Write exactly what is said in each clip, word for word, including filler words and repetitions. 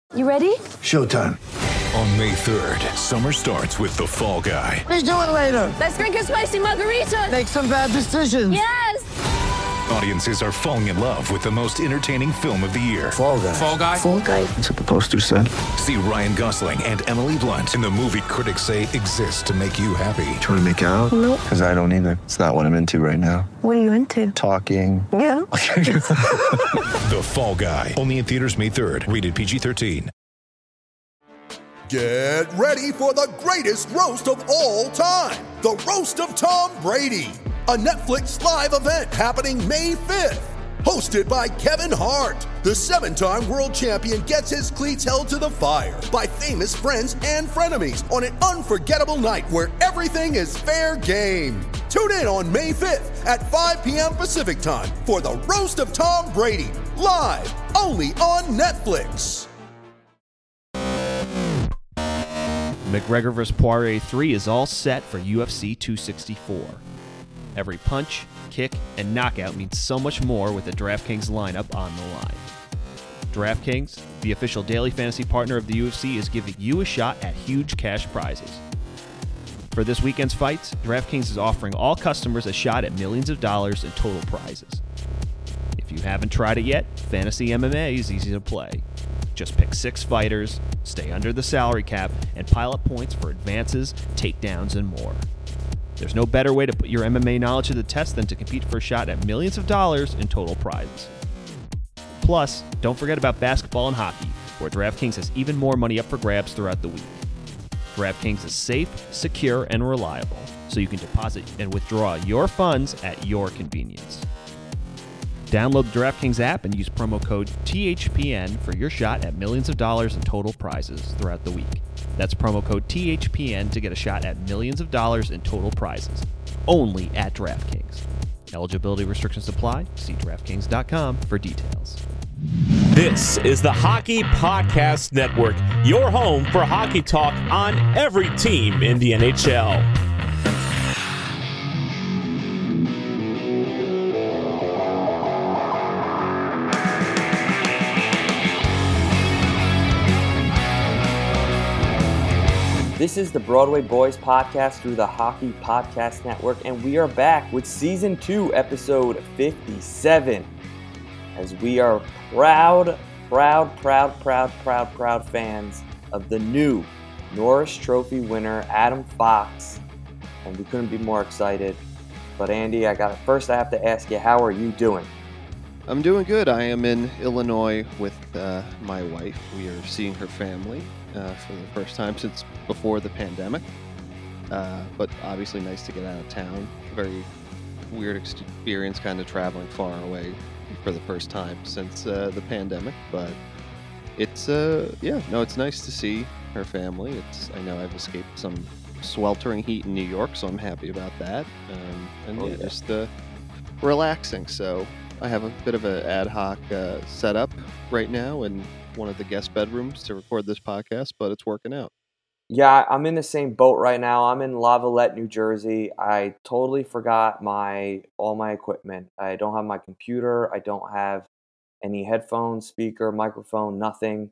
You ready? Showtime. On May third, summer starts with The Fall Guy. Let's do it later. Let's drink a spicy margarita. Make some bad decisions. Yes! Audiences are falling in love with the most entertaining film of the year. Fall Guy. Fall Guy? Fall guy. That's what the poster said. See Ryan Gosling and Emily Blunt in the movie critics say exists to make you happy. Trying to make it out? Nope. Because I don't either. It's not what I'm into right now. What are you into? Talking. Yeah. The Fall Guy. Only in theaters May third. Rated P G thirteen. Get ready for the greatest roast of all time. The Roast of Tom Brady. A Netflix live event happening May fifth. Hosted by Kevin Hart. The seven-time world champion gets his cleats held to the fire by famous friends and frenemies on an unforgettable night where everything is fair game. Tune in on May fifth at five p.m. Pacific time for the Roast of Tom Brady. Live only on Netflix. McGregor versus. Poirier three is all set for U F C two sixty-four. Every punch, kick, and knockout means so much more with the DraftKings lineup on the line. DraftKings, the official daily fantasy partner of the U F C, is giving you a shot at huge cash prizes. For this weekend's fights, DraftKings is offering all customers a shot at millions of dollars in total prizes. If you haven't tried it yet, Fantasy M M A is easy to play. Just pick six fighters, stay under the salary cap, and pile up points for advances, takedowns, and more. There's no better way to put your M M A knowledge to the test than to compete for a shot at millions of dollars in total prizes. Plus, don't forget about basketball and hockey, where DraftKings has even more money up for grabs throughout the week. DraftKings is safe, secure, and reliable, so you can deposit and withdraw your funds at your convenience. Download the DraftKings app and use promo code T H P N for your shot at millions of dollars in total prizes throughout the week. That's promo code T H P N to get a shot at millions of dollars in total prizes. Only at DraftKings. Eligibility restrictions apply. See DraftKings dot com for details. This is the Hockey Podcast Network, your home for hockey talk on every team in the N H L. This is the Broadway Boys podcast through the Hockey Podcast Network, and we are back with Season two, Episode fifty-seven. As we are proud, proud, proud, proud, proud, proud fans of the new Norris Trophy winner, Adam Fox. And we couldn't be more excited. But Andy, I got first I have to ask you, how are you doing? I'm doing good. I am in Illinois with uh, my wife. We are seeing her family uh, for the first time since before the pandemic. Uh, but obviously nice to get out of town. Very weird experience kind of traveling far away for the first time since uh, the pandemic. But it's, uh, yeah, no, it's nice to see her family. It's I know I've escaped some sweltering heat in New York, so I'm happy about that. Um, and oh, yeah, yeah, just uh, relaxing. So I have a bit of an ad hoc uh, setup right now in one of the guest bedrooms to record this podcast, but it's working out. Yeah, I'm in the same boat right now. I'm in Lavallette, New Jersey. I totally forgot my all my equipment. I don't have my computer. I don't have any headphones, speaker, microphone, nothing.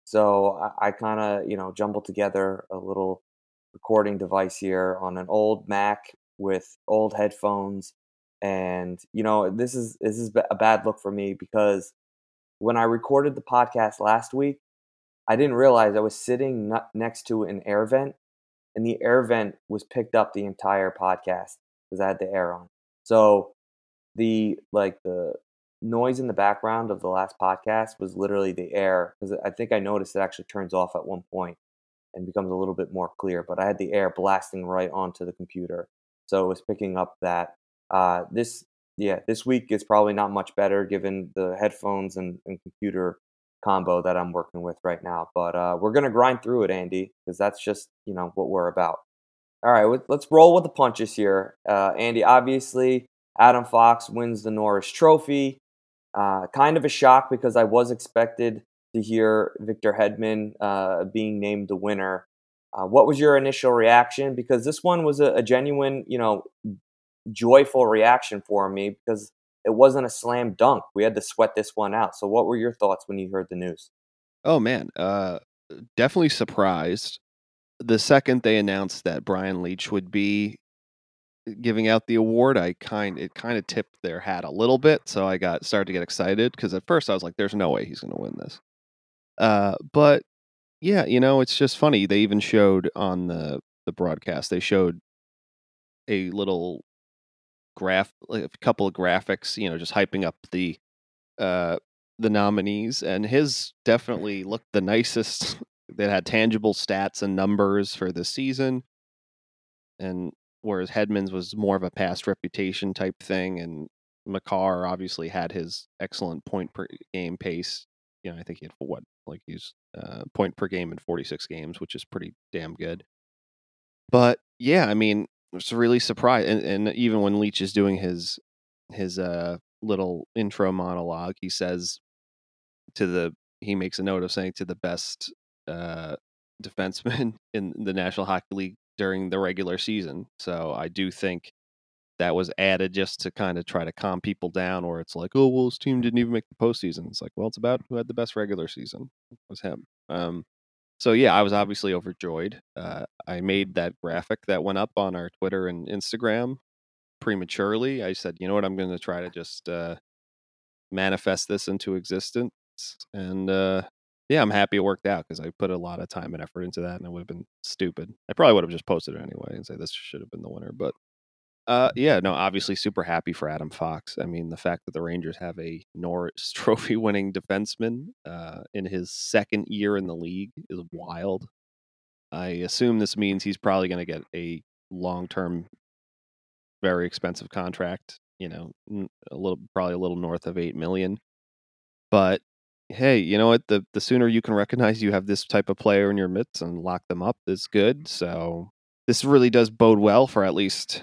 So I, I kind of, you know, jumbled together a little recording device here on an old Mac with old headphones. And, you know, this is this is a bad look for me because when I recorded the podcast last week, I didn't realize I was sitting next to an air vent, and the air vent was picked up the entire podcast because I had the air on. So the like the noise in the background of the last podcast was literally the air, because I think I noticed it actually turns off at one point and becomes a little bit more clear. But I had the air blasting right onto the computer, so it was picking up that. Uh, this yeah, this week is probably not much better given the headphones and, and computer combo that I'm working with right now. But uh, we're going to grind through it, Andy, because that's just, you know, what we're about. All right, let's roll with the punches here. Uh, Andy, obviously, Adam Fox wins the Norris Trophy. Uh, kind of a shock because I was expected to hear Victor Hedman uh, being named the winner. Uh, what was your initial reaction? Because this one was a, a genuine, you know, joyful reaction for me because it wasn't a slam dunk. We had to sweat this one out. So what were your thoughts when you heard the news? Oh man, uh, definitely surprised. The second they announced that Brian Leach would be giving out the award, I kind it kind of tipped their hat a little bit, so I got started to get excited because at first I was like, "There's no way he's going to win this." Uh, but yeah, you know, it's just funny. They even showed on the the broadcast. They showed a little graph, like a couple of graphics, you know, just hyping up the uh the nominees, and his definitely looked the nicest. That had tangible stats and numbers for this season, and whereas Hedman's was more of a past reputation type thing, and Makar obviously had his excellent point per game pace. You know, I think he had what, like he's uh, point per game in forty-six games, which is pretty damn good. But yeah, I mean, it's really surprised, and, and even when Leach is doing his his uh little intro monologue, he says to the he makes a note of saying to the best uh defenseman in the National Hockey League during the regular season. So I do think that was added just to kind of try to calm people down, or it's like, oh well, his team didn't even make the postseason. It's like, well, it's about who had the best regular season. It was him. Um, so yeah, I was obviously overjoyed. Uh, I made that graphic that went up on our Twitter and Instagram prematurely. I said, you know what, I'm going to try to just uh, manifest this into existence, and uh, yeah, I'm happy it worked out because I put a lot of time and effort into that, and it would have been stupid. I probably would have just posted it anyway and say this should have been the winner, but uh, yeah, no, obviously super happy for Adam Fox. I mean, the fact that the Rangers have a Norris Trophy winning defenseman uh, in his second year in the league is wild. I assume this means he's probably going to get a long term, very expensive contract. You know, a little, probably a little north of eight million. But hey, you know what? The the sooner you can recognize you have this type of player in your midst and lock them up is good. So this really does bode well for at least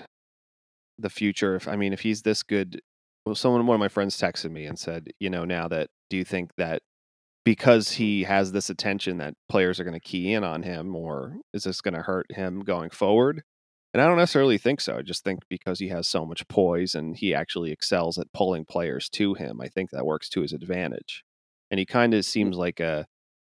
the future. If I mean, if he's this good, well, someone, one of my friends texted me and said, you know, now that do you think that because he has this attention that players are going to key in on him, or is this going to hurt him going forward? And I don't necessarily think so. I just think because he has so much poise and he actually excels at pulling players to him, I think that works to his advantage. And he kind of seems like a,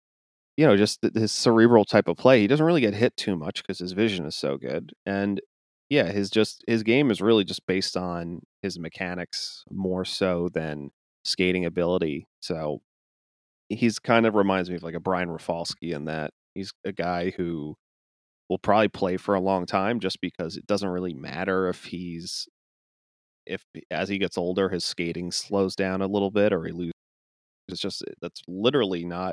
you know, just his cerebral type of play. He doesn't really get hit too much because his vision is so good. And yeah, his just his game is really just based on his mechanics more so than skating ability. So he's kind of reminds me of like a Brian Rafalski in that he's a guy who will probably play for a long time just because it doesn't really matter if he's if as he gets older his skating slows down a little bit or he loses. It's just that's literally not.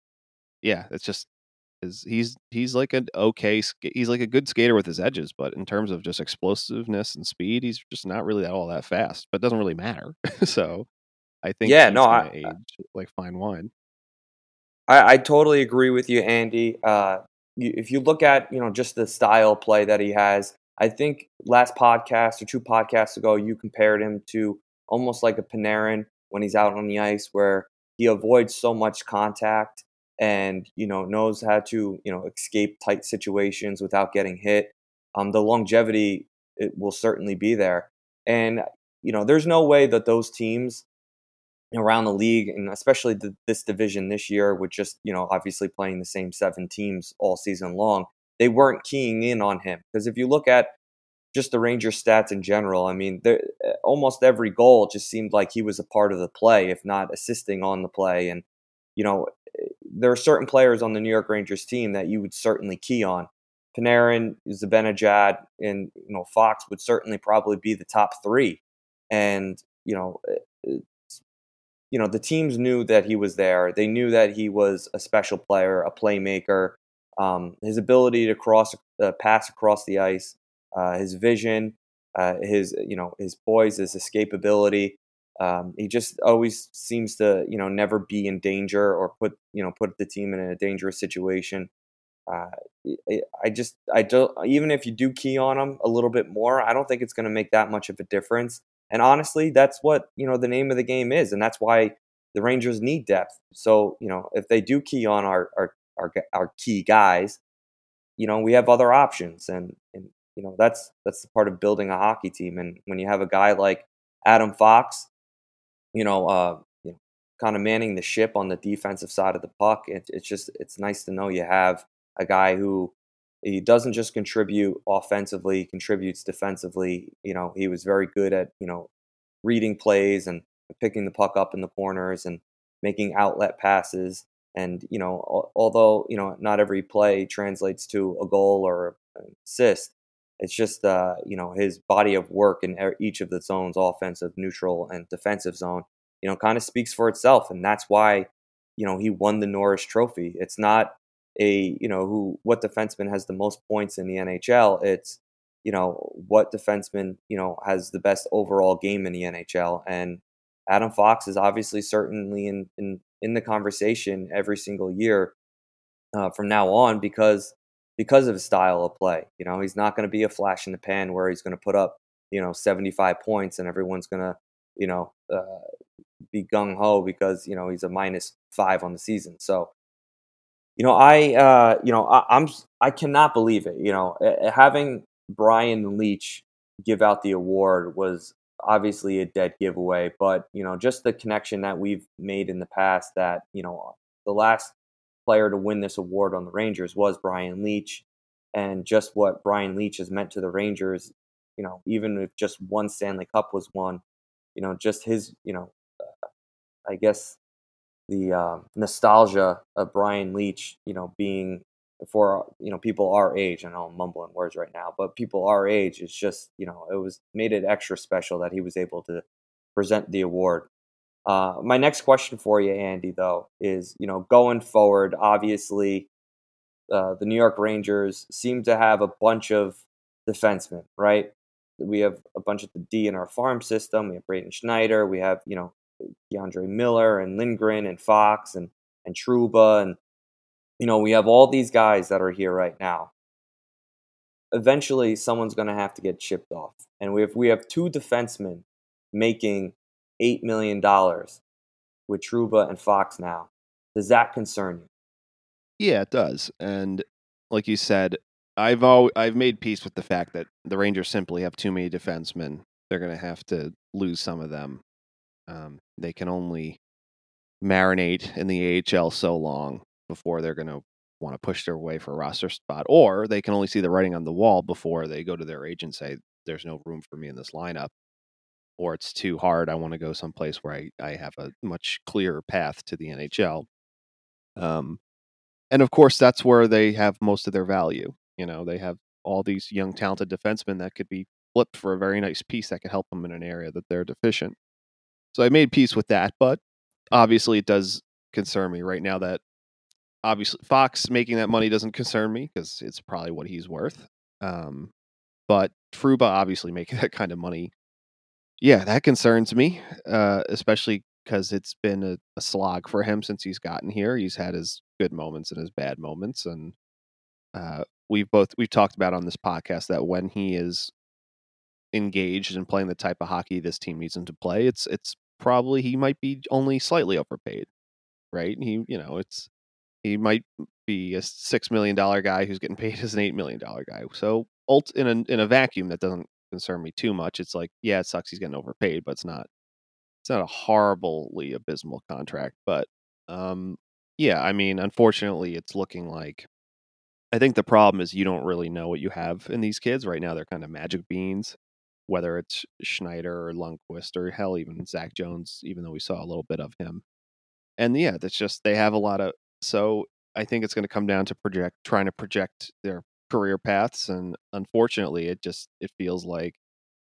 Yeah, it's just is he's he's like an okay he's like a good skater with his edges, but in terms of just explosiveness and speed, he's just not really all that fast. But it doesn't really matter. So I think Yeah, he's no, going I, to age like fine wine. I, I totally agree with you, Andy. Uh, you, if you look at, you know, just the style play that he has, I think last podcast or two podcasts ago, you compared him to almost like a Panarin when he's out on the ice, where he avoids so much contact and, you know, knows how to, you know, escape tight situations without getting hit. Um, the longevity, it will certainly be there. And, you know, there's no way that those teams around the league, and especially the, this division this year, with just, you know, obviously playing the same seven teams all season long, they weren't keying in on him. Because if you look at just the Rangers stats in general, I mean, there, almost every goal just seemed like he was a part of the play, if not assisting on the play. And, you know, there are certain players on the New York Rangers team that you would certainly key on. Panarin, Zibanejad, and, you know, Fox would certainly probably be the top three. And, you know, you know, the teams knew that he was there. They knew that he was a special player, a playmaker. Um, his ability to cross, uh, pass across the ice, uh, his vision, uh, his, you know, his poise, his escapability. Um, he just always seems to, you know, never be in danger or put, you know, put the team in a dangerous situation. Uh, I just, I don't, even if you do key on him a little bit more, I don't think it's going to make that much of a difference. And honestly, that's what, you know, the name of the game is. And that's why the Rangers need depth. So, you know, if they do key on our, our, our, our key guys, you know, we have other options. And, and, you know, that's, that's the part of building a hockey team. And when you have a guy like Adam Fox, you know, uh, you know, kind of manning the ship on the defensive side of the puck. It, it's just it's nice to know you have a guy who he doesn't just contribute offensively, he contributes defensively. You know, he was very good at you know reading plays and picking the puck up in the corners and making outlet passes. And you know, al- although you know not every play translates to a goal or an assist, it's just uh, you know his body of work in e- each of the zones, offensive, neutral, and defensive zone, you know, kind of speaks for itself, and that's why you know he won the Norris Trophy. It's not a you know who what defenseman has the most points in the N H L. It's you know what defenseman you know has the best overall game in the N H L, and Adam Fox is obviously certainly in in in the conversation every single year uh, from now on because because of his style of play. You know, he's not going to be a flash in the pan where he's going to put up you know seventy-five points and everyone's going to you know uh, be gung ho because you know he's a minus five on the season. So you know I uh, you know I, I'm I cannot believe it. You know uh, having Brian Leach give out the award was obviously a dead giveaway, but you know just the connection that we've made in the past that you know the last player to win this award on the Rangers was Brian Leach, and just what Brian Leach has meant to the Rangers, you know, even if just one Stanley Cup was won, you know, just his, you know, uh, I guess the uh, nostalgia of Brian Leach, you know, being for you know people our age. I know I'm mumbling words right now, but people our age, it's just you know it was made it extra special that he was able to present the award. Uh, my next question for you, Andy, though, is you know going forward, obviously uh, the New York Rangers seem to have a bunch of defensemen, right? We have a bunch of the D in our farm system. We have Braden Schneider. We have you know DeAndre Miller and Lindgren and Fox and and Trouba and you know we have all these guys that are here right now. Eventually, someone's going to have to get shipped off, and we have we have two defensemen making eight million dollars with Trouba and Fox now. Does that concern you? Yeah, it does. And like you said, I've al- I've made peace with the fact that the Rangers simply have too many defensemen. They're going to have to lose some of them. Um, they can only marinate in the A H L so long before they're going to want to push their way for a roster spot, or they can only see the writing on the wall before they go to their agent and say, "There's no room for me in this lineup," or "It's too hard. I want to go someplace where I, I have a much clearer path to the N H L." Um, and of course, that's where they have most of their value. You know, they have all these young, talented defensemen that could be flipped for a very nice piece that could help them in an area that they're deficient. So I made peace with that, but obviously it does concern me right now that obviously Fox making that money doesn't concern me because it's probably what he's worth. Um, but Trouba obviously making that kind of money, yeah, that concerns me, uh, especially because it's been a, a slog for him since he's gotten here. He's had his good moments and his bad moments, and uh, we've both we've talked about on this podcast that when he is engaged in playing the type of hockey this team needs him to play, it's it's probably he might be only slightly overpaid, right? He, you know, it's he might be a six million dollar guy who's getting paid as an eight million dollar guy. So, ult in a in a vacuum, that doesn't concern me too much. It's like, yeah, it sucks he's getting overpaid, but it's not it's not a horribly abysmal contract. But um, yeah, I mean, unfortunately, it's looking like. I think the problem is you don't really know what you have in these kids right now. They're kind of magic beans, whether it's Schneider or Lundqvist or hell, even Zach Jones, even though we saw a little bit of him. And yeah, that's just they have a lot of. So I think it's going to come down to project trying to project their career paths, and unfortunately, it just it feels like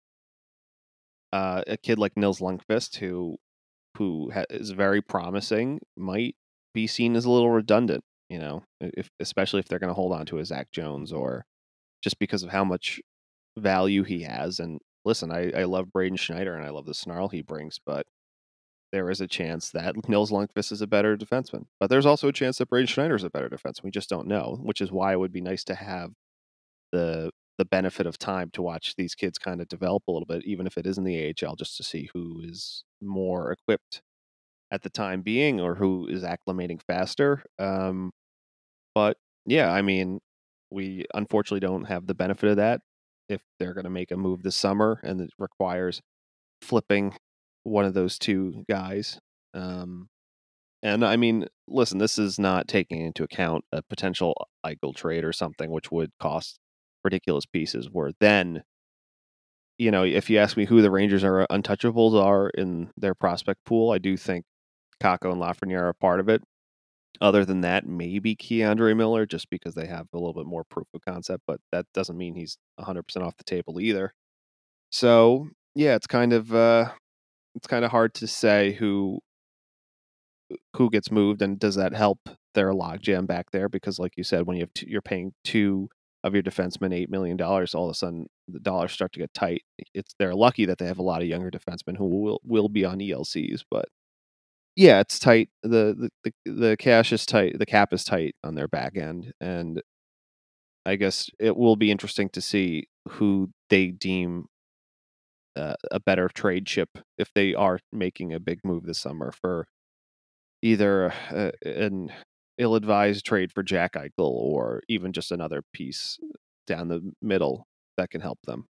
uh, a kid like Nils Lundqvist, who who ha- is very promising, might be seen as a little redundant. You know, if especially if they're going to hold on to a Zach Jones, or just because of how much value he has. And listen, I, I love Braden Schneider and I love the snarl he brings, but there is a chance that Nils Lundqvist is a better defenseman. But there's also a chance that Braden Schneider is a better defenseman. We just don't know, which is why it would be nice to have the the benefit of time to watch these kids kind of develop a little bit, even if it is in the A H L, just to see who is more equipped at the time being or who is acclimating faster. Um, but yeah, I mean, we unfortunately don't have the benefit of that if they're going to make a move this summer and it requires flipping one of those two guys. Um, And I mean, listen, this is not taking into account a potential Eichel trade or something, which would cost ridiculous pieces. Where then, you know, if you ask me who the Rangers are untouchables are in their prospect pool, I do think Kakko and Lafreniere are a part of it. Other than that, maybe Keandre Miller, just because they have a little bit more proof of concept, but that doesn't mean he's one hundred percent off the table either. So yeah, it's kind of uh, it's kind of hard to say who who gets moved, and does that help their logjam back there? Because, like you said, when you have two, you're paying two of your defensemen eight million dollars, all of a sudden the dollars start to get tight. It's they're lucky that they have a lot of younger defensemen who will will be on E L Cs, but yeah, it's tight. The, the the the cash is tight. The cap is tight on their back end, and I guess it will be interesting to see who they deem uh, a better trade chip if they are making a big move this summer for either uh, an ill-advised trade for Jack Eichel or even just another piece down the middle that can help them.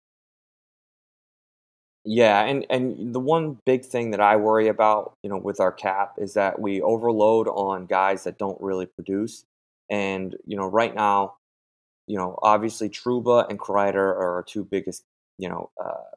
Yeah, and and the one big thing that I worry about, you know, with our cap is that we overload on guys that don't really produce. And, you know, right now, you know, obviously Trouba and Kreider are our two biggest, you know, uh,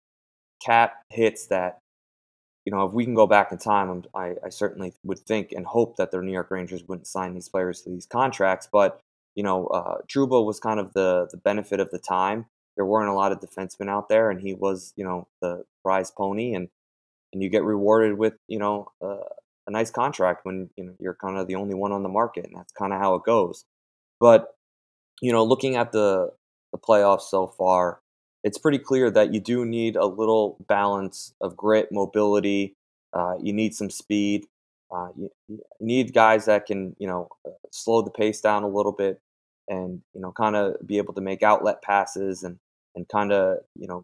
cap hits that, you know, if we can go back in time, I'm, I, I certainly would think and hope that the New York Rangers wouldn't sign these players to these contracts. But, you know, uh, Trouba was kind of the, the benefit of the time. There weren't a lot of defensemen out there, and he was, you know, the prize pony, and, and you get rewarded with, you know, uh, a nice contract when, you know, you're kind of the only one on the market, and that's kind of how it goes. But, you know, looking at the the playoffs so far, it's pretty clear that you do need a little balance of grit, mobility. Uh, you need some speed. Uh, you, you need guys that can, you know, uh, slow the pace down a little bit, and, you know, kind of be able to make outlet passes, and and kind of, you know,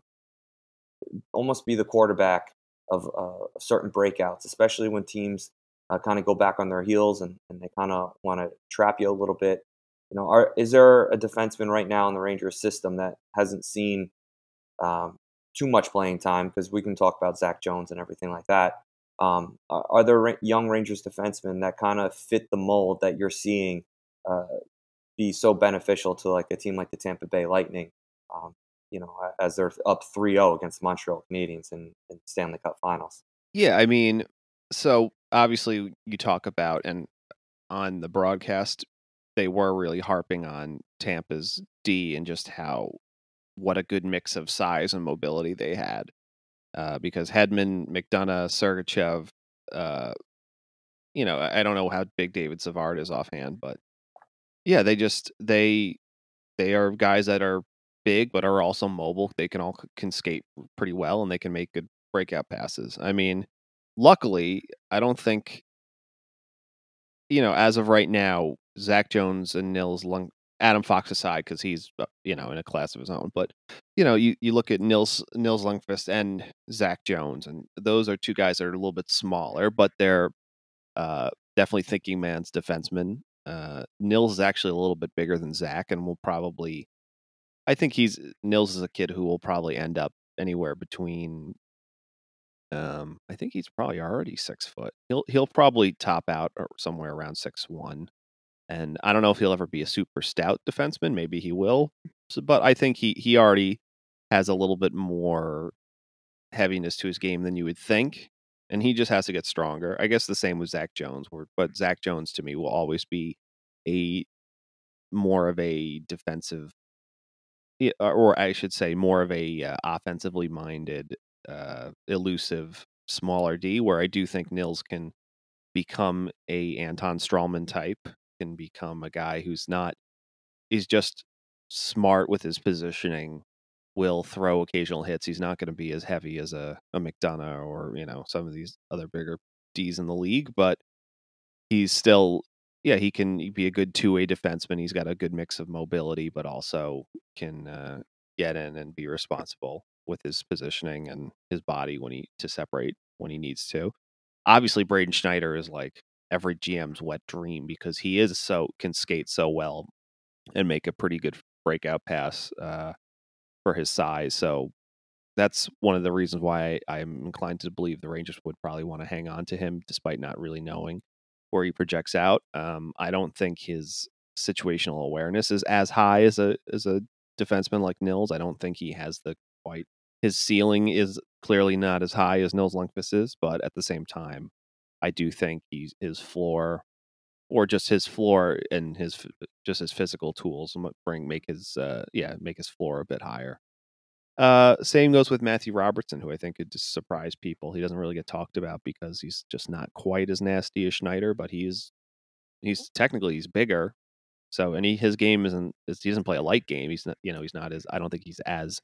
almost be the quarterback of uh, certain breakouts, especially when teams uh, kind of go back on their heels, and, and they kind of want to trap you a little bit. You know, are is there a defenseman right now in the Rangers system that hasn't seen um, too much playing time? Because we can talk about Zach Jones and everything like that. Um, are, are there ra- young Rangers defensemen that kind of fit the mold that you're seeing uh, be so beneficial to like a team like the Tampa Bay Lightning? Um, you know, a- as they're up three oh against the Montreal Canadiens in, in Stanley Cup Finals. Yeah, I mean, so obviously you talk about, and on the broadcast, they were really harping on Tampa's D and just how what a good mix of size and mobility they had. Uh, because Hedman, McDonough, Sergachev, uh, you know, I I don't know how big David Savard is offhand, but yeah, they just they they are guys that are big but are also mobile. They can all can skate pretty well, and they can make good breakout passes. I mean, luckily, I don't think, you know, as of right now, Zach Jones and Nils Lung, Adam Fox aside, because he's uh, you know, in a class of his own. But you know, you, you look at Nils Nils Lundqvist and Zach Jones, and those are two guys that are a little bit smaller, but they're uh, definitely thinking man's defensemen. Uh, Nils is actually a little bit bigger than Zach, and will probably, I think he's Nils is a kid who will probably end up anywhere between. Um, I think he's probably already six foot. He'll he'll probably top out or somewhere around six one. And I don't know if he'll ever be a super stout defenseman. Maybe he will. So, but I think he he already has a little bit more heaviness to his game than you would think. And he just has to get stronger. I guess the same with Zach Jones. Where, but Zach Jones to me will always be a more of a defensive, yeah, or I should say, more of a uh, offensively minded, uh, elusive, smaller D. Where I do think Nils can become a Anton Strawman type, can become a guy who's not, he's just smart with his positioning, will throw occasional hits. He's not going to be as heavy as a, a McDonough or, you know, some of these other bigger Ds in the league, but he's still, yeah, he can be a good two-way defenseman. He's got a good mix of mobility, but also can uh, get in and be responsible with his positioning and his body when he to separate when he needs to. Obviously, Braden Schneider is like every G M's wet dream because he is so can skate so well and make a pretty good breakout pass uh, for his size. So that's one of the reasons why I'm inclined to believe the Rangers would probably want to hang on to him, despite not really knowing. where he projects out. Um, I don't think his situational awareness is as high as a as a defenseman like Nils. I don't think he has the quite his ceiling is clearly not as high as Nils Lundkvist is, but at the same time, I do think he's his floor, or just his floor and his just his physical tools bring make his uh, yeah make his floor a bit higher. Uh, same goes with Matthew Robertson, who I think could just surprise people. He doesn't really get talked about because he's just not quite as nasty as Schneider, but he's he's technically he's bigger. So and he, his game isn't is, he doesn't play a light game. He's not you know he's not as I don't think he's as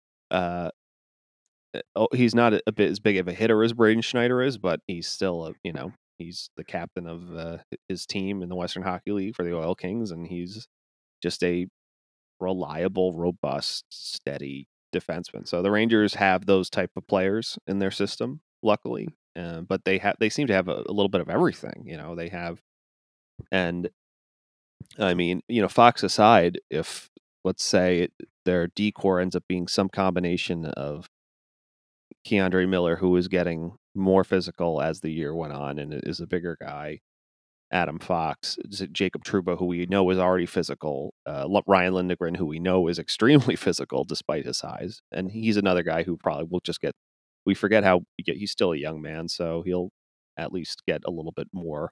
uh oh, he's not a, a bit as big of a hitter as Braden Schneider is, but he's still a you know he's the captain of uh, his team in the Western Hockey League for the Oil Kings, and he's just a reliable, robust, steady defenseman. So the Rangers have those type of players in their system, luckily, uh, but they have they seem to have a, a little bit of everything. You know, they have, and I mean, you know, Fox aside, if let's say it, their D-core ends up being some combination of Keandre Miller, who is getting more physical as the year went on and is a bigger guy, Adam Fox, Jacob Trouba, who we know is already physical, uh, Ryan Lindgren, who we know is extremely physical despite his size, and he's another guy who probably will just get. We forget how he's still a young man, so he'll at least get a little bit more.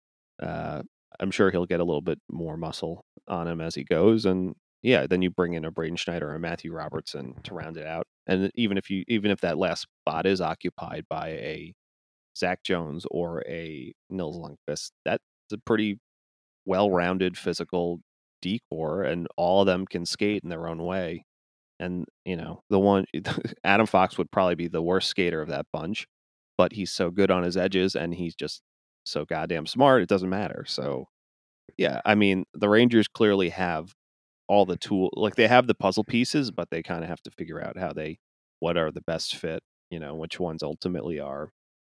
Uh, I'm sure he'll get a little bit more muscle on him as he goes, and yeah, then you bring in a Braden Schneider or a Matthew Robertson to round it out, and even if you even if that last spot is occupied by a Zach Jones or a Nils Lundkvist, that's a pretty well-rounded physical D-core, and all of them can skate in their own way. And you know, the one Adam Fox would probably be the worst skater of that bunch, but he's so good on his edges, and he's just so goddamn smart. It doesn't matter. So, yeah, I mean, the Rangers clearly have all the tool, like they have the puzzle pieces, but they kind of have to figure out how they, what are the best fit. You know, which ones ultimately are.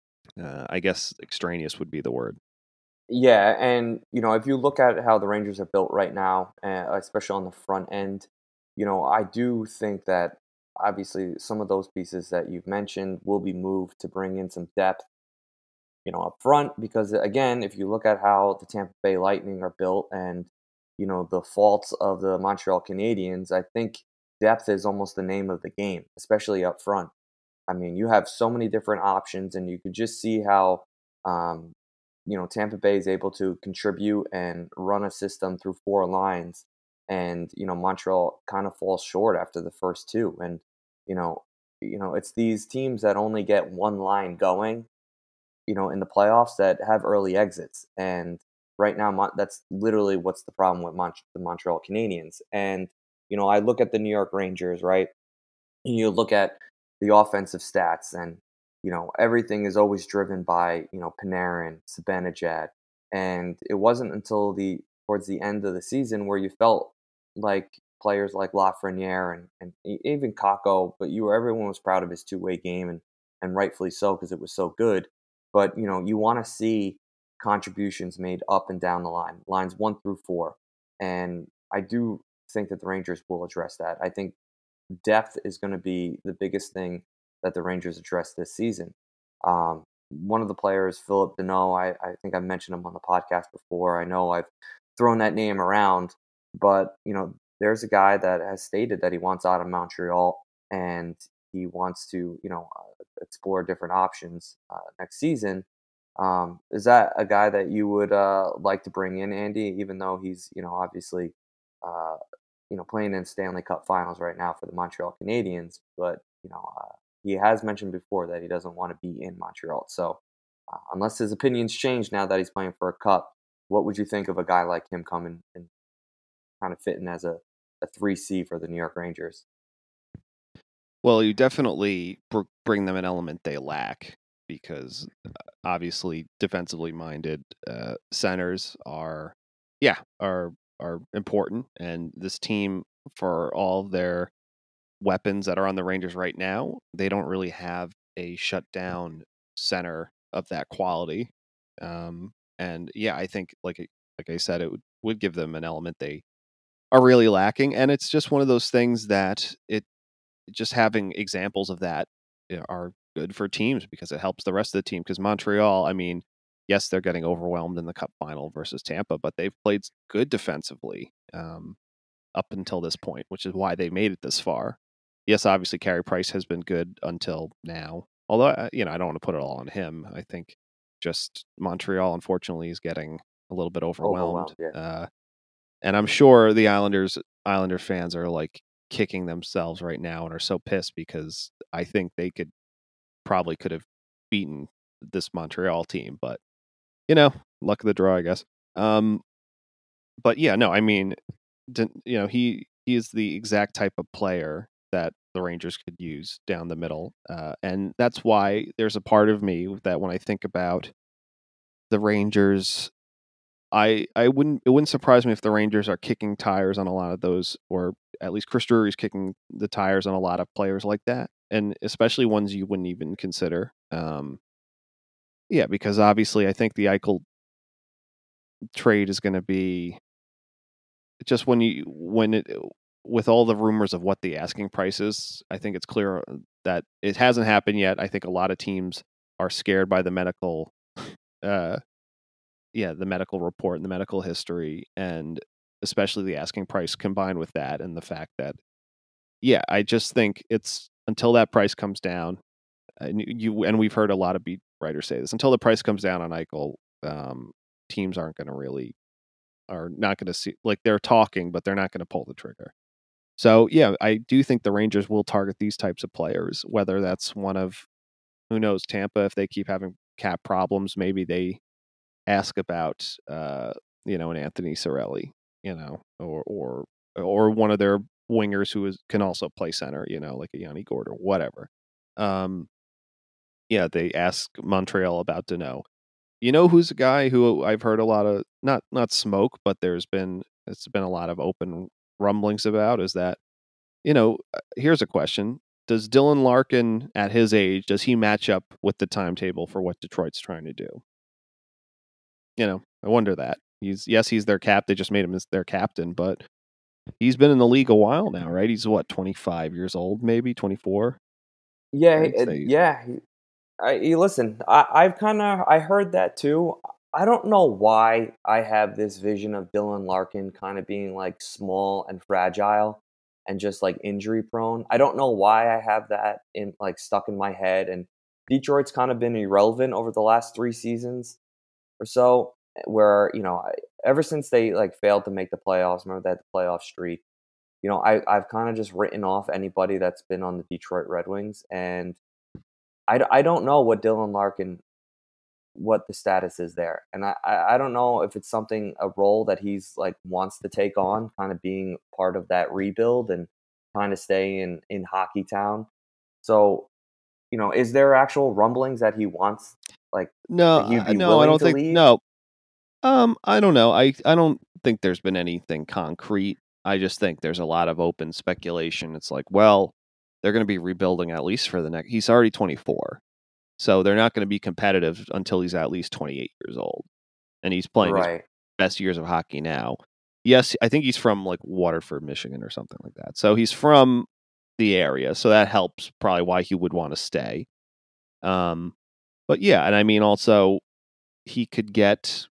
Uh, I guess extraneous would be the word. Yeah, and you know, if you look at how the Rangers are built right now, uh, especially on the front end, you know, I do think that obviously some of those pieces that you've mentioned will be moved to bring in some depth, you know, up front. Because again, if you look at how the Tampa Bay Lightning are built and you know the faults of the Montreal Canadiens, I think depth is almost the name of the game, especially up front. I mean, you have so many different options, and you could just see how, um, you know, Tampa Bay is able to contribute and run a system through four lines, and you know, Montreal kind of falls short after the first two. And you know, you know, it's these teams that only get one line going, you know, in the playoffs that have early exits. And right now, Mon- that's literally what's the problem with Mont- the Montreal Canadiens. And you know, I look at the New York Rangers, right? And you look at the offensive stats, and you know everything is always driven by you know Panarin, Zibanejad, and it wasn't until the towards the end of the season where you felt like players like Lafreniere and and e- even Kako, but you were everyone was proud of his two way game, and and rightfully so because it was so good. But you know you want to see contributions made up and down the line, lines one through four, and I do think that the Rangers will address that. I think depth is going to be the biggest thing that the Rangers address this season. Um, one of the players, Philip Deneau, I, I think I've mentioned him on the podcast before. I know I've thrown that name around, but you know, there's a guy that has stated that he wants out of Montreal and he wants to, you know, uh, explore different options uh, next season. Um, is that a guy that you would uh, like to bring in, Andy? Even though he's, you know, obviously uh, you know, playing in Stanley Cup Finals right now for the Montreal Canadiens, but you know, uh, he has mentioned before that he doesn't want to be in Montreal. So, uh, unless his opinions change now that he's playing for a cup, what would you think of a guy like him coming and kind of fitting as a a three C for the New York Rangers? Well, you definitely br- bring them an element they lack because uh, obviously defensively minded uh, centers are, yeah, are are important, and this team, for all their weapons that are on the Rangers right now, they don't really have a shutdown center of that quality. Um, and yeah, I think like like I said, it would, would give them an element they are really lacking, and it's just one of those things that it just having examples of that you know, are good for teams because it helps the rest of the team. Because Montreal, I mean, yes, they're getting overwhelmed in the Cup final versus Tampa, but they've played good defensively um, up until this point, which is why they made it this far. Yes, obviously, Carey Price has been good until now. Although, you know, I don't want to put it all on him. I think just Montreal, unfortunately, is getting a little bit overwhelmed. Overwhelmed, yeah. Uh, and I'm sure the Islanders Islander fans are like kicking themselves right now and are so pissed because I think they could probably could have beaten this Montreal team, but you know, luck of the draw, I guess. Um, but yeah, no, I mean, you know, he he is the exact type of player that the Rangers could use down the middle, uh, and that's why there's a part of me that when I think about the Rangers, I I wouldn't it wouldn't surprise me if the Rangers are kicking tires on a lot of those, or at least Chris Drury's kicking the tires on a lot of players like that, and especially ones you wouldn't even consider. Um, yeah, because obviously I think the Eichel trade is going to be just when you when it with all the rumors of what the asking price is. I think it's clear that it hasn't happened yet. I think a lot of teams are scared by the medical, uh, yeah, the medical report and the medical history, and especially the asking price combined with that and the fact that, yeah, I just think it's until that price comes down. And you and we've heard a lot of beat writers say this, until the price comes down on Eichel, um, teams aren't going to really are not going to see, like, they're talking, but they're not going to pull the trigger. So yeah, I do think the Rangers will target these types of players, whether that's one of, who knows, Tampa, if they keep having cap problems, maybe they ask about, uh, you know, an Anthony Cirelli, you know, or, or, or one of their wingers who is, can also play center, you know, like a Yanni Gourde or whatever. Um, yeah, they ask Montreal about Danault. You know who's a guy who I've heard a lot of, not not smoke, but there's been it's been a lot of open rumblings about, is that, you know, here's a question. Does Dylan Larkin at his age, does he match up with the timetable for what Detroit's trying to do? You know, I wonder that. He's yes, he's their cap. They just made him their captain, but he's been in the league a while now, right? He's what, twenty-five years old, maybe twenty-four? Yeah, I'd it, say- yeah. I you listen. I, I've kind of I heard that too. I don't know why I have this vision of Dylan Larkin kind of being like small and fragile and just like injury prone. I don't know why I have that in like stuck in my head. And Detroit's kind of been irrelevant over the last three seasons or so, where, you know, I, ever since they like failed to make the playoffs, remember that playoff streak, you know, I, I've kind of just written off anybody that's been on the Detroit Red Wings. And I, I don't know what Dylan Larkin, what the status is there. And I, I don't know if it's something, a role that he's like wants to take on, kind of being part of that rebuild and kind of staying in, in Hockey Town. So, you know, is there actual rumblings that he wants, like, No, that he'd be uh, no, I willing don't to think. leave? No, um, I don't know. I I don't think there's been anything concrete. I just think there's a lot of open speculation. It's like, well, they're going to be rebuilding at least for the next. He's already twenty-four, so they're not going to be competitive until he's at least twenty-eight years old, and he's playing his Right. best years of hockey now. Yes, I think he's from like Waterford, Michigan, or something like that. So he's from the area, so that helps probably why he would want to stay. Um, but yeah, and I mean also he could get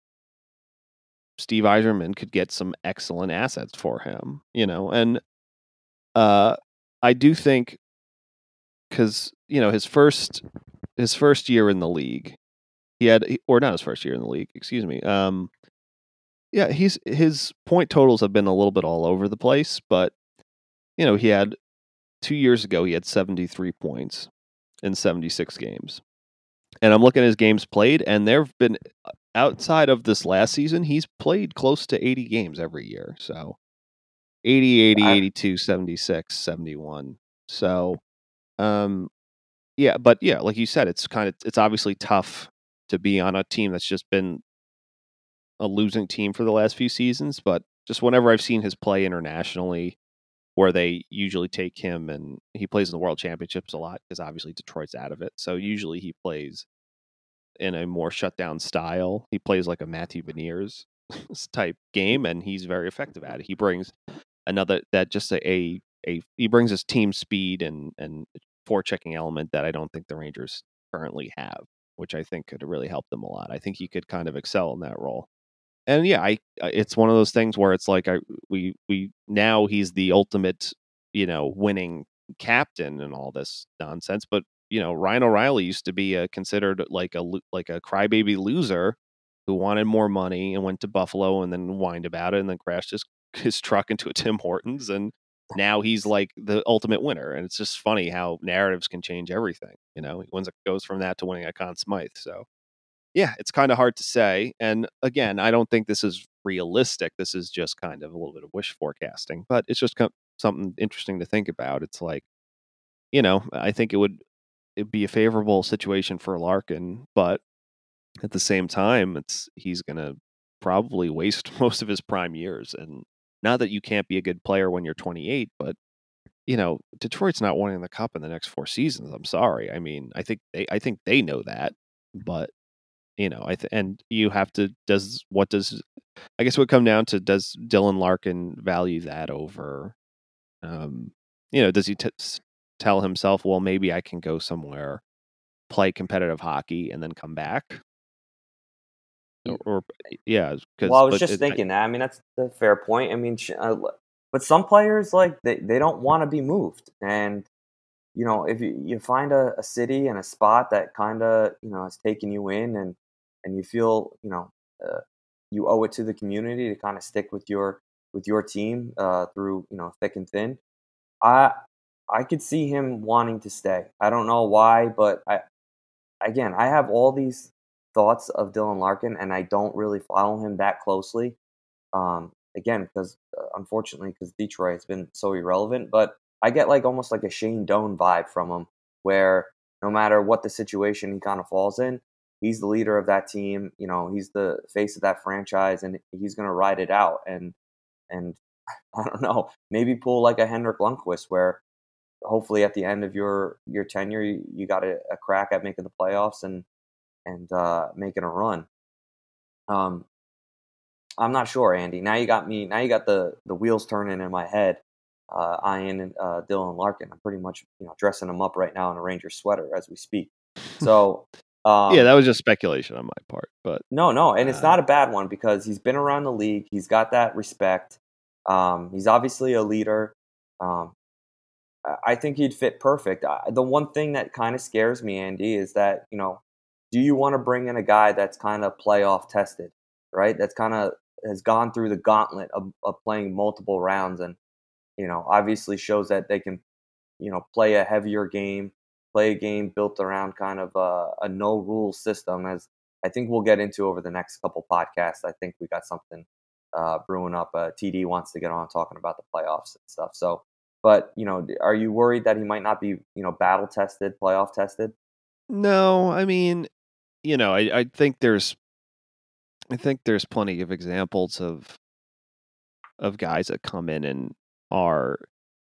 Steve Yzerman could get some excellent assets for him, you know, and uh, I do think because you know his first his first year in the league, he had or not his first year in the league, excuse me. Um, yeah, he's his point totals have been a little bit all over the place, but you know he had two years ago he had seventy-three points in seventy-six games, and I'm looking at his games played, and there've been. Outside of this last season, he's played close to eighty games every year. So eighty, eighty, I- eighty-two, seventy-six, seventy-one. So, um, yeah, but yeah, like you said, it's kind of, it's obviously tough to be on a team that's just been a losing team for the last few seasons. But just whenever I've seen his play internationally, where they usually take him and he plays in the World Championships a lot because obviously Detroit's out of it. So usually he plays in a more shutdown style. He plays like a Matthew Beniers type game, and he's very effective at it. He brings another that just a a, a he brings his team speed and and forechecking element that I don't think the Rangers currently have. which I think could really help them a lot. I think he could kind of excel in that role. And yeah, I it's one of those things where it's like I we we now he's the ultimate, you know, winning captain and all this nonsense. But you know, Ryan O'Reilly used to be a, considered like a like a crybaby loser who wanted more money and went to Buffalo and then whined about it and then crashed his his truck into a Tim Hortons, and now he's like the ultimate winner. And it's just funny how narratives can change everything. You know, he wins, goes from that to winning a Conn Smythe. So yeah, it's kind of hard to say. And again, I don't think this is realistic. This is just kind of a little bit of wish forecasting, but it's just kind of something interesting to think about. It's like, you know, I think it would it'd be a favorable situation for Larkin, but at the same time, it's he's going to probably waste most of his prime years. And not that you can't be a good player when you're twenty-eight, but you know, Detroit's not winning the cup in the next four seasons. I'm sorry. I mean, I think they I think they know that, but you know, I th- and you have to does what does I guess it would come down to does Dylan Larkin value that over, um, you know, does he t- tell himself, well, maybe I can go somewhere, play competitive hockey, and then come back, or, or yeah, because Well, I was but just it, thinking that. I mean, that's a fair point. I mean, sh- uh, l- but some players like they, they don't want to be moved, and you know, if you, you find a, a city and a spot that kind of you know has taken you in, and and you feel you know uh, you owe it to the community to kind of stick with your with your team uh, through you know thick and thin. I I could see him wanting to stay. I don't know why, but I again I have all these thoughts of Dylan Larkin, and I don't really follow him that closely. Um, again, because uh, unfortunately, because Detroit has been so irrelevant, but I get like almost like a Shane Doan vibe from him, where no matter what the situation he kind of falls in, he's the leader of that team. You know, he's the face of that franchise, and he's going to ride it out. And and I don't know, maybe pull like a Henrik Lundqvist, where hopefully at the end of your your tenure, you, you got a, a crack at making the playoffs and and uh, making a run. Um, I'm not sure, Andy. Now you got me. Now you got the the wheels turning in my head. Uh, eyeing uh, Dylan Larkin. I'm pretty much you know dressing him up right now in a Rangers sweater as we speak. So um, yeah, that was just speculation on my part, but no, no, and it's uh, not a bad one because he's been around the league. He's got that respect. Um, he's obviously a leader. Um, I I think he'd fit perfect. I, the one thing that kind of scares me, Andy, is that you know, do you want to bring in a guy that's kind of playoff tested, right? That's kind of has gone through the gauntlet of, of playing multiple rounds and you know obviously shows that they can you know play a heavier game, play a game built around kind of a, a no rules system. As I think we'll get into over the next couple podcasts. I think we got something uh, brewing up. Uh, T D wants to get on talking about the playoffs and stuff. So, but you know, are you worried that he might not be you know battle tested, playoff tested? no, I mean, you know, I, I think there's I think there's plenty of examples of of guys that come in and are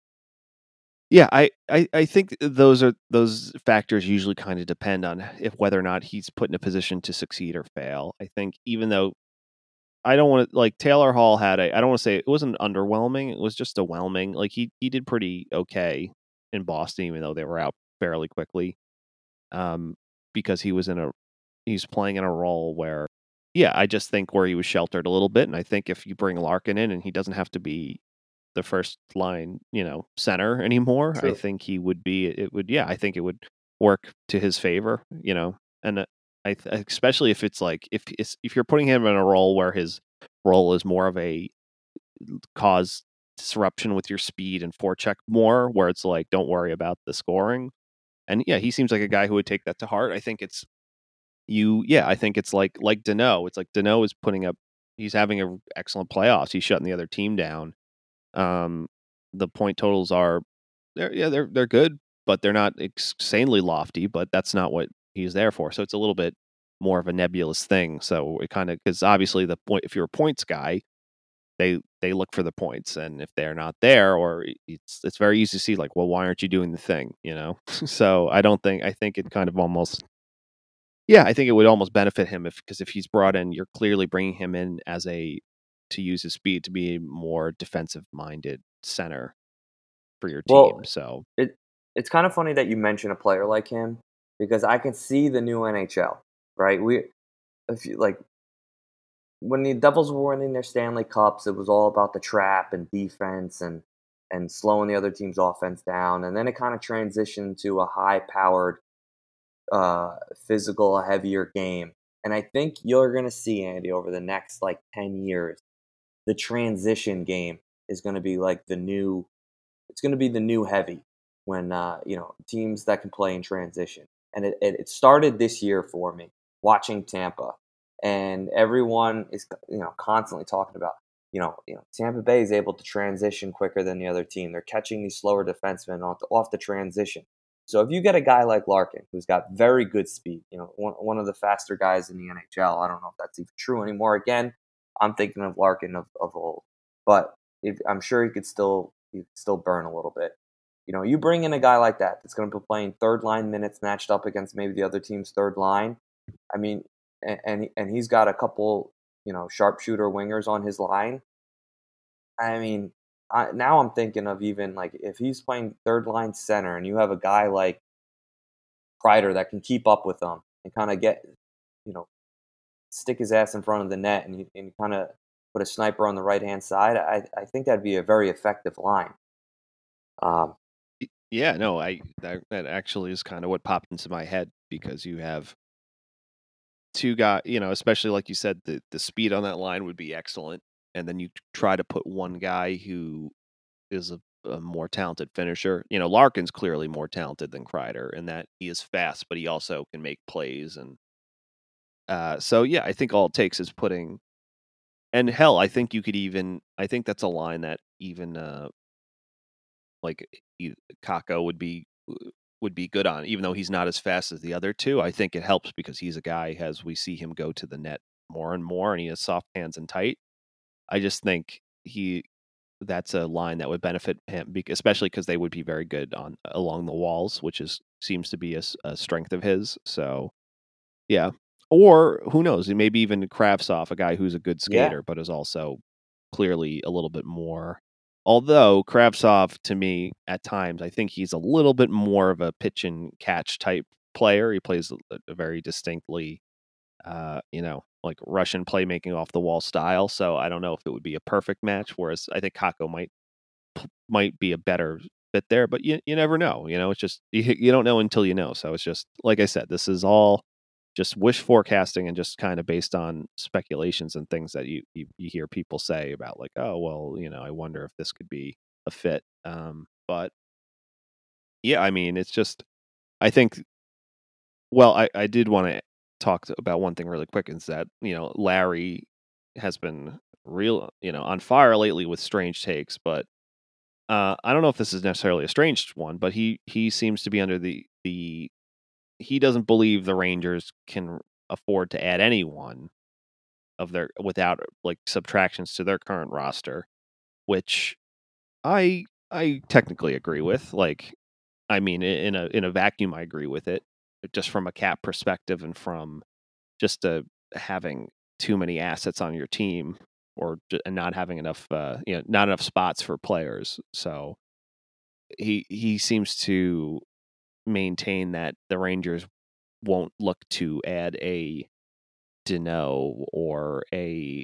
yeah, I, I, I think those are those factors usually kind of depend on if whether or not he's put in a position to succeed or fail. I think even though I don't want to like Taylor Hall had a I don't want to say it wasn't underwhelming, it was just a whelming. Like he he did pretty okay in Boston, even though they were out fairly quickly. Um, because he was in a he's playing in a role where yeah, I just think where he was sheltered a little bit. And I think if you bring Larkin in and he doesn't have to be the first line, you know, center anymore, I True. think he would be, it would, yeah, I think it would work to his favor, you know, and uh, I, th- especially if it's like, if it's, if you're putting him in a role where his role is more of a cause disruption with your speed and forecheck more, where it's like, don't worry about the scoring. And yeah, he seems like a guy who would take that to heart. I think it's, you yeah, I think it's like like Dano. It's like Dano is putting up he's having an excellent playoffs. He's shutting the other team down. Um the point totals are they're yeah, they're they're good, but they're not insanely lofty, but that's not what he's there for. So it's a little bit more of a nebulous thing. So it kind of cuz obviously the point if you're a points guy, they they look for the points, and if they're not there or it's it's very easy to see like, well, why aren't you doing the thing, you know? So I don't think I think it kind of almost yeah, I think it would almost benefit him if because if he's brought in, you're clearly bringing him in as a to use his speed to be a more defensive minded center for your team. Well, So it it's kind of funny that you mention a player like him because I can see the new N H L. right? We, if you like, when the Devils were winning their Stanley Cups, it was all about the trap and defense and and slowing the other team's offense down, and then it kind of transitioned to a high-powered, uh, physical, heavier game. And I think you're gonna see, Andy, over the next like ten years, the transition game is going to be like the new. It's going to be the new heavy when uh, you know teams that can play in transition. And it, it it started this year for me watching Tampa, and everyone is you know constantly talking about you know you know Tampa Bay is able to transition quicker than the other team. They're catching these slower defensemen off the, off the transition. So if you get a guy like Larkin who's got very good speed, you know one one of the faster guys in the N H L. I don't know if that's even true anymore. Again, I'm thinking of Larkin of, of old, but if, I'm sure he could still he could still burn a little bit. You know, you bring in a guy like that that's going to be playing third line minutes matched up against maybe the other team's third line. I mean, and and, and he's got a couple you know sharpshooter wingers on his line. I mean, I, now I'm thinking of even like if he's playing third line center and you have a guy like Kreider that can keep up with them and kind of get you know stick his ass in front of the net and you, and kind of put a sniper on the right hand side, I, I think that'd be a very effective line. Um, Yeah, no, I that, that actually is kind of what popped into my head because you have two guys, you know, especially like you said, the the speed on that line would be excellent, and then you try to put one guy who is a, a more talented finisher. You know, Larkin's clearly more talented than Kreider in that he is fast, but he also can make plays, and uh, so yeah, I think all it takes is putting. And hell, I think you could even. I think that's a line that even uh, like Kakko would be would be good on, even though he's not as fast as the other two. I think it helps because he's a guy as we see him go to the net more and more, and he has soft hands and tight. I just think he that's a line that would benefit him, especially because they would be very good on along the walls, which is seems to be a, a strength of his. So yeah, or who knows, maybe even Kravtsov, a guy who's a good yeah, skater but is also clearly a little bit more. Although Kravtsov, to me, at times, I think he's a little bit more of a pitch and catch type player. He plays a, a very distinctly, uh, you know, like Russian playmaking off the wall style. So I don't know if it would be a perfect match. Whereas I think Kakko might might be a better fit there, but you you never know. You know, it's just you, you don't know until you know. So it's just like I said, this is all just wish forecasting and just kind of based on speculations and things that you, you you hear people say about like, oh well, you know, I wonder if this could be a fit. Um, but yeah, I mean, it's just I think. Well, I I did want to talk about one thing really quick is that you know Larry has been real you know on fire lately with strange takes, but uh, I don't know if this is necessarily a strange one, but he he seems to be under the the he doesn't believe the Rangers can afford to add anyone of their without like subtractions to their current roster, which I I technically agree with. Like, I mean, in a in a vacuum, I agree with it, just from a cap perspective and from just uh, having too many assets on your team or ju- and not having enough, uh, you know, not enough spots for players. So he he seems to maintain that the Rangers won't look to add a Dano or a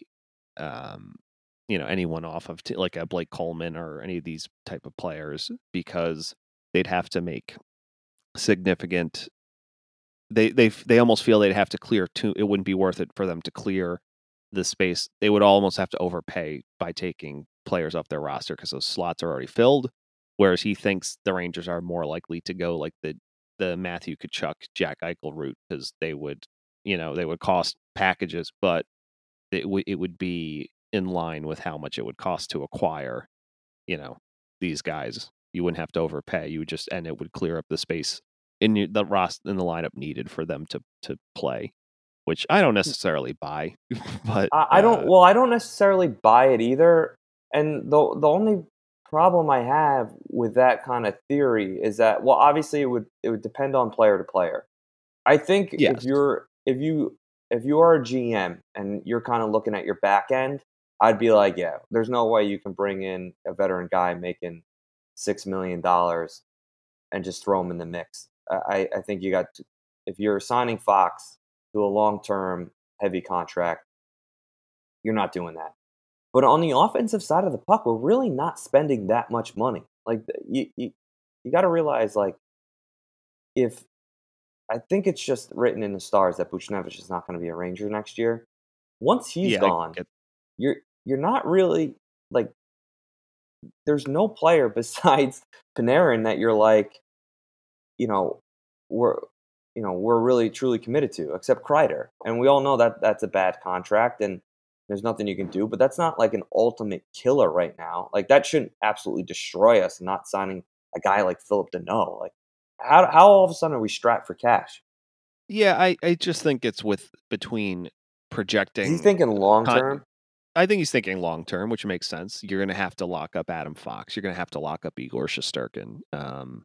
um you know anyone off of t- like a Blake Coleman or any of these type of players because they'd have to make significant they they they almost feel they'd have to clear too it wouldn't be worth it for them to clear the space. They would almost have to overpay by taking players off their roster because those slots are already filled, whereas he thinks the Rangers are more likely to go like the the Matthew Tkachuk, Jack Eichel route because they would you know they would cost packages, but it would it would be in line with how much it would cost to acquire, you know, these guys. You wouldn't have to overpay. You would just and it would clear up the space in the roster in the lineup needed for them to to play, which I don't necessarily buy. but I, I don't. uh, Well, I don't necessarily buy it either. And the the only problem I have with that kind of theory is that well, obviously it would it would depend on player to player. I think if yes, you're if you if you are a G M and you're kind of looking at your back end, I'd be like, yeah, there's no way you can bring in a veteran guy making six million dollars and just throw him in the mix. I I think you got to, if you're signing Fox, to a long-term heavy contract, you're not doing that. But on the offensive side of the puck, we're really not spending that much money. Like you, you, you got to realize, like, if I think it's just written in the stars that Buchnevich is not going to be a Ranger next year. Once he's Yeah, gone, get... you're you're not really like. There's no player besides Panarin that you're like, you know, we're you know we're really truly committed to, except Kreider, and we all know that that's a bad contract and there's nothing you can do. But that's not like an ultimate killer right now. Like that shouldn't absolutely destroy us. Not signing a guy like Philip Deneau. Like how how all of a sudden are we strapped for cash? Yeah, I, I just think it's with between projecting. Is he thinking long con- term? I think he's thinking long term, which makes sense. You're going to have to lock up Adam Fox. You're going to have to lock up Igor Shesterkin. Um,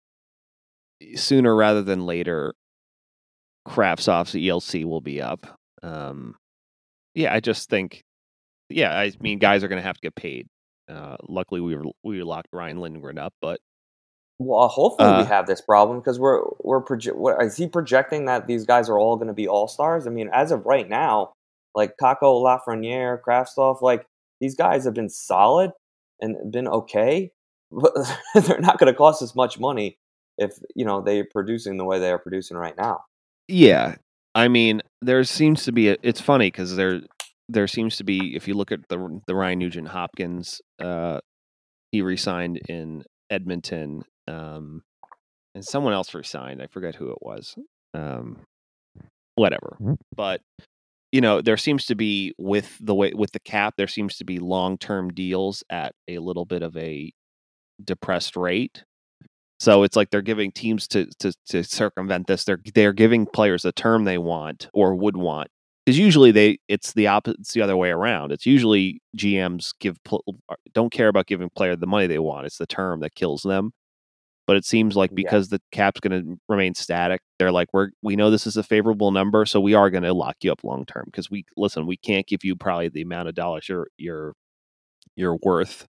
sooner rather than later, Kravtsov's E L C will be up. Um, yeah, I just think, yeah, I mean, guys are going to have to get paid. Uh, luckily, we were we locked Ryan Lindgren up, but Well, hopefully uh, we have this problem because we're we're proje- what, is he projecting that these guys are all going to be all stars? I mean, as of right now, like Kako, Lafreniere, Kravtsov, like these guys have been solid and been okay, but they're not going to cost us much money if you know they're producing the way they are producing right now. yeah, I mean, there seems to be a, it's funny because there there seems to be, if you look at the the Ryan Nugent Hopkins, uh, he resigned in Edmonton, um, and someone else resigned. I forget who it was. Um, whatever, but you know, there seems to be with the way with the cap, there seems to be long term deals at a little bit of a depressed rate. So it's like they're giving teams to to to circumvent this. They're they're giving players the term they want or would want. Because usually they it's the opposite. It's the other way around. It's usually G Ms give don't care about giving player the money they want. It's the term that kills them. But it seems like because yeah. the cap's going to remain static, they're like, we're we know this is a favorable number, so we are going to lock you up long term. Because we listen, we can't give you probably the amount of dollars you're you're you're worth.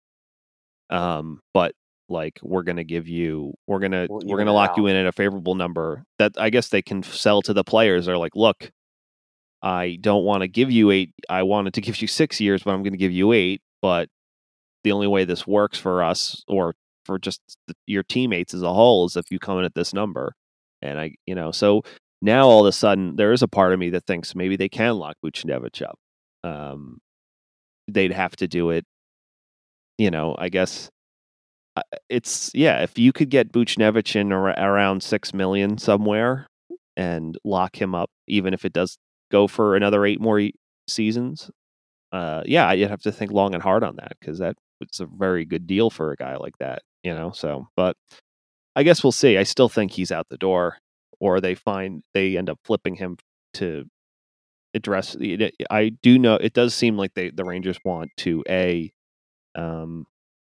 Um, but like we're going to give you, we're gonna we'll we're gonna lock out. you in at a favorable number that I guess they can sell to the players. They're like, look, I don't want to give you eight. I wanted to give you six years, but I'm going to give you eight. But the only way this works for us, or for just the, your teammates as a whole, is if you come in at this number. And I, you know, so now all of a sudden there is a part of me that thinks maybe they can lock Buchnevich up. Um, they'd have to do it, you know, I guess it's, yeah, if you could get Buchnevich in ar- around six million somewhere and lock him up, even if it does go for another eight more seasons, uh, yeah, you'd have to think long and hard on that because that it's a very good deal for a guy like that, you know. So, but I guess we'll see. I still think he's out the door, or they find they end up flipping him to address. I do know it does seem like they the Rangers want to a um,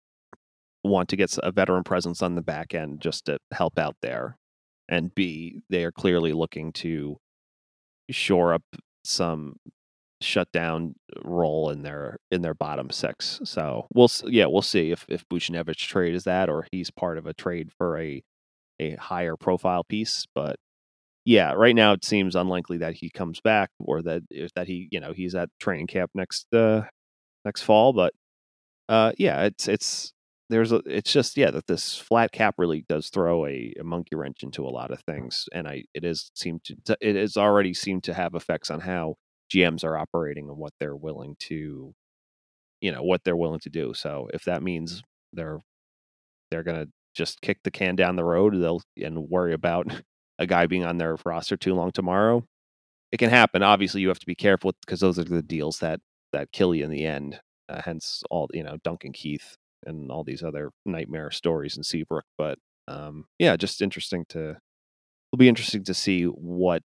want to get a veteran presence on the back end just to help out there, and B, they are clearly looking to shore up some shutdown role in their in their bottom six. So we'll yeah we'll see if if Buchnevich trade is that, or he's part of a trade for a a higher profile piece. But yeah, right now it seems unlikely that he comes back, or that that he you know he's at training camp next uh next fall. But uh yeah, it's it's there's a it's just yeah that this flat cap really does throw a, a monkey wrench into a lot of things, and I it is seemed to it has already seemed to have effects on how G Ms are operating and what they're willing to, you know, what they're willing to do. So if that means they're they're gonna just kick the can down the road, they'll and worry about a guy being on their roster too long tomorrow, it can happen. Obviously, you have to be careful because those are the deals that that kill you in the end. Uh, hence, all you know, Duncan Keith and all these other nightmare stories in Seabrook. But um, yeah, just interesting to. It'll be interesting to see what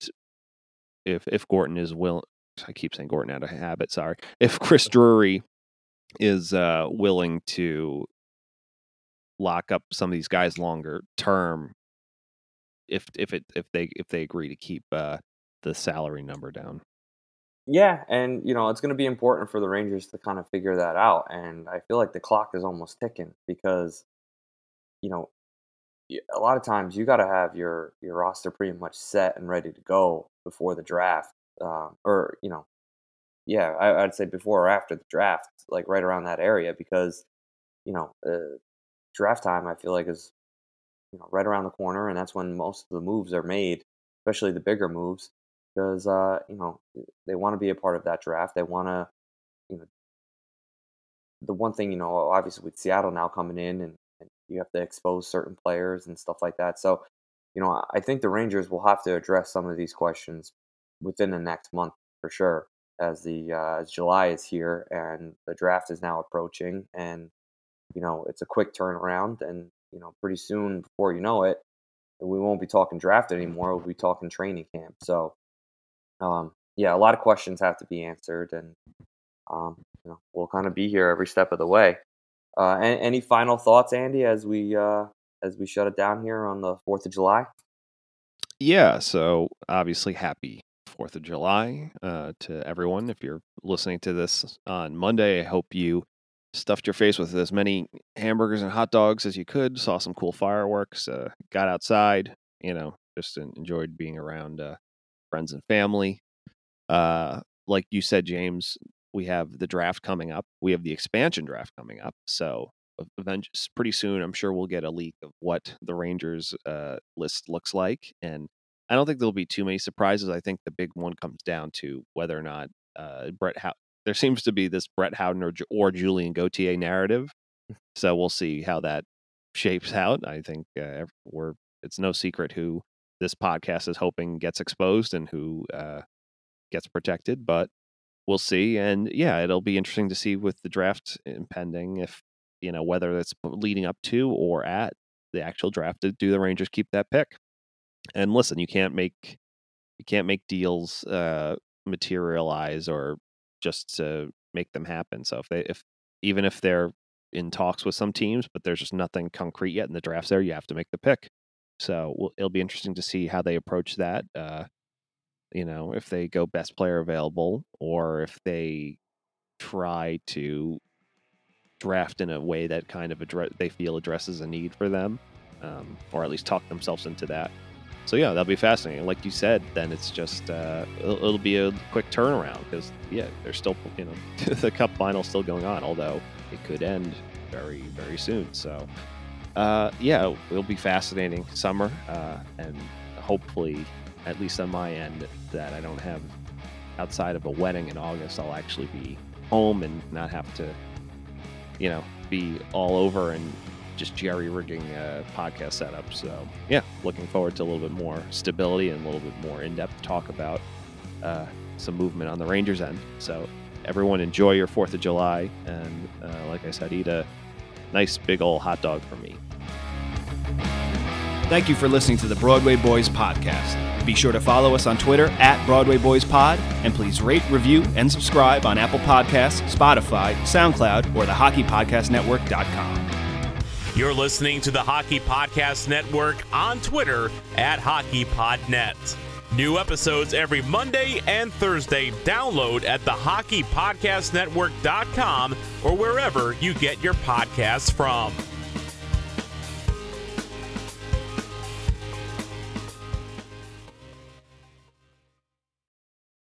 if if Gorton is willing. I keep saying Gorton out of habit. Sorry. If Chris Drury is uh, willing to lock up some of these guys longer term, if if it if they if they agree to keep uh, the salary number down. Yeah, and you know it's going to be important for the Rangers to kind of figure that out. And I feel like the clock is almost ticking because, you know, a lot of times you got to have your your roster pretty much set and ready to go before the draft, um, or you know, yeah, I, I'd say before or after the draft, like right around that area, because you know, uh, draft time I feel like is you know right around the corner, and that's when most of the moves are made, especially the bigger moves, because uh, you know they want to be a part of that draft. They want to, you know, the one thing you know, obviously with Seattle now coming in and you have to expose certain players and stuff like that. So, you know, I think the Rangers will have to address some of these questions within the next month for sure, as the uh, as July is here and the draft is now approaching, and you know it's a quick turnaround, and you know pretty soon, before you know it, we won't be talking draft anymore. We'll be talking training camp. So, um, yeah, a lot of questions have to be answered, and um, you know we'll kind of be here every step of the way. Uh, any, any final thoughts, Andy, as we uh, as we shut it down here on the Fourth of July? Yeah, so obviously happy Fourth of July uh, to everyone. If you're listening to this on Monday, I hope you stuffed your face with as many hamburgers and hot dogs as you could. Saw some cool fireworks. Uh, got outside. You know, just enjoyed being around uh, friends and family. Uh, like you said, James, we have the draft coming up. We have the expansion draft coming up. So eventually, pretty soon, I'm sure we'll get a leak of what the Rangers uh, list looks like. And I don't think there'll be too many surprises. I think the big one comes down to whether or not uh, Brett How- there seems to be this Brett Howden or, or Julian Gauthier narrative. So we'll see how that shapes out. I think uh, we're it's no secret who this podcast is hoping gets exposed and who uh, gets protected, but we'll see. And yeah, it'll be interesting to see with the draft impending, if, you know, whether it's leading up to or at the actual draft, do the Rangers keep that pick? And listen, you can't make, you can't make deals uh, materialize or just to make them happen. So if they, if, even if they're in talks with some teams, but there's just nothing concrete yet in the draft's there, you have to make the pick. So we'll, it'll be interesting to see how they approach that. Uh, You know, if they go best player available, or if they try to draft in a way that kind of address they feel addresses a need for them, um, or at least talk themselves into that. So yeah, that'll be fascinating. Like you said, then it's just uh, it'll, it'll be a quick turnaround because yeah, there's still, you know, the Cup final's still going on, although it could end very very soon. So uh, yeah, it'll be fascinating summer, uh, and hopefully, at least on my end, that I don't have, outside of a wedding in August, I'll actually be home and not have to, you know, be all over and just jerry-rigging a podcast setup. So, yeah, looking forward to a little bit more stability and a little bit more in-depth talk about uh, some movement on the Rangers end. So, everyone enjoy your fourth of July, and uh, like I said, eat a nice big old hot dog for me. Thank you for listening to the Broadway Boys podcast. Be sure to follow us on Twitter at Broadway Boys Pod, and please rate, review, and subscribe on Apple Podcasts, Spotify, SoundCloud, or the hockey podcast network dot com. You're listening to the Hockey Podcast Network on Twitter at HockeyPodNet. New episodes every Monday and Thursday. Download at the hockey podcast network dot com or wherever you get your podcasts from.